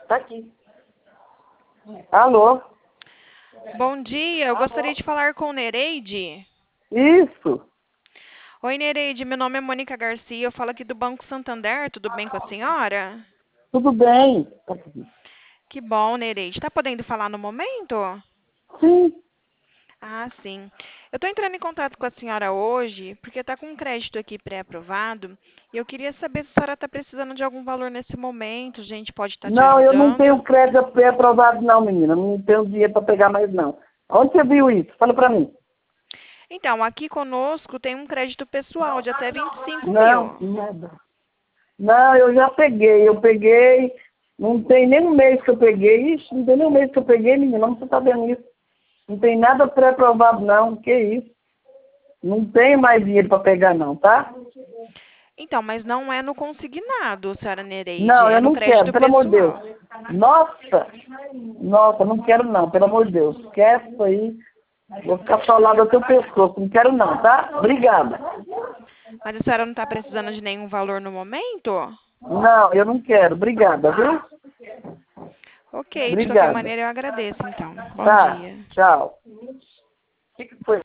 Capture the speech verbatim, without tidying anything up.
Tá aqui. Alô? Bom dia, eu gostaria de falar com Nereide. Isso. Oi, Nereide, meu nome é Mônica Garcia, eu falo aqui do Banco Santander, tudo bem com a senhora? Tudo bem? Tá aqui. Que bom, Nereide. Está podendo falar no momento? Sim. Ah, sim. Eu estou entrando em contato com a senhora hoje, porque está com um crédito aqui pré-aprovado, e eu queria saber se a senhora está precisando de algum valor nesse momento, a gente pode estar te Não, eu não ajudando. tenho crédito pré-aprovado não, menina. Não tenho dinheiro para pegar mais não. Onde você viu isso? Fala pra mim. Então, aqui conosco tem um crédito pessoal de até vinte e cinco Não, mil. nada. Não, eu já peguei. Eu peguei. Não tem nem um mês que eu peguei. Ixi, não tem nem um mês que eu peguei, menina. Como você tá vendo isso? Não tem nada pré-aprovado não. Que isso? Não tenho mais dinheiro para pegar não, tá? Então, mas não é no consignado, senhora Nereide, Não, é eu no não quero, crédito pelo amor de Deus. pessoal. Nossa! Nossa, não quero não, pelo amor de Deus. Esquece isso aí. Vou ficar solado ao teu pescoço. Não quero não, tá? Obrigada. Mas a senhora não está precisando de nenhum valor no momento? Não, eu não quero. Obrigada, viu? Ok, de qualquer Obrigada. maneira eu agradeço então. Bom Tá, dia. tchau. O que que foi?